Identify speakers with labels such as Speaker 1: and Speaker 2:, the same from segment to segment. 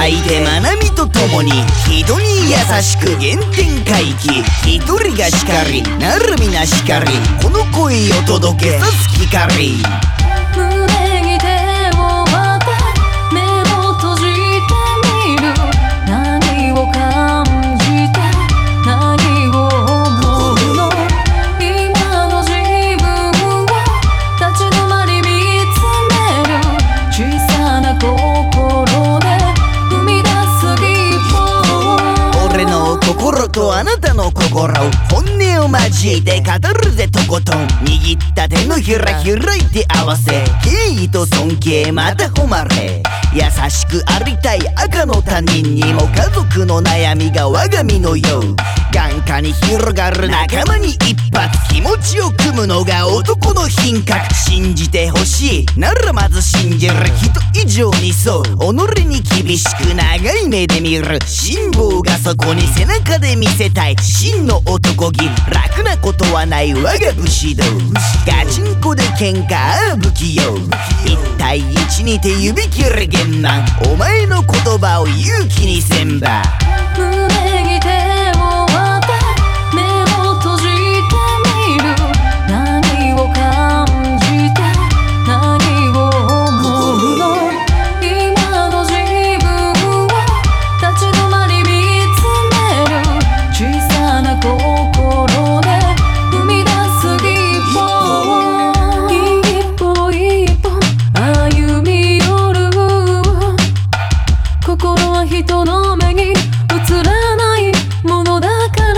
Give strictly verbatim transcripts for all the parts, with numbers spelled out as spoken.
Speaker 1: いて学びとともに人に優しく原点回帰。一人が叱りなるみな叱り、この声を届けさす光。
Speaker 2: 胸に手を当て目を閉じてみる。何を感じて何を思うの。今の自分を立ち止まり見つめる。小さな心で踏み出す一歩。
Speaker 1: 俺の心とあなたの心、本音を交えて語るぜとことん。握った手のひら開いて合わせ、敬意と尊敬また誉れ。優しくありたい赤の他人にも家族の悩みが我が身のよう。眼下に広がる仲間に一発、気持ちを組むのが男の品格。信じてほしいならまず信じる。人以上にそう己に厳しく長い目で見る。辛抱がそこに背中で見せたい真の男気。楽なことはない我が武士道。ガチンコで喧嘩ああ不器用。一対一にて指切る現満。お前の言葉を勇気にせんば。
Speaker 2: 胸に手を当て目を閉じてみる。何を感じて何を思うの。今の自分を立ち止まり見つめる。小さな心で踏み出す一歩。一歩一歩歩み寄る。心は人の目に映らないものだから、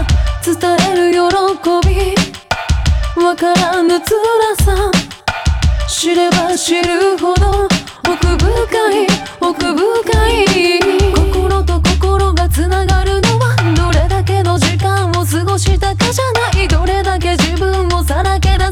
Speaker 2: 伝える喜びわからぬ辛さ。知れば知るほど奥深い奥深い。心と心がつながるのはどれだけの時間を過ごしたかじゃない。どれだけ自分をさらけ出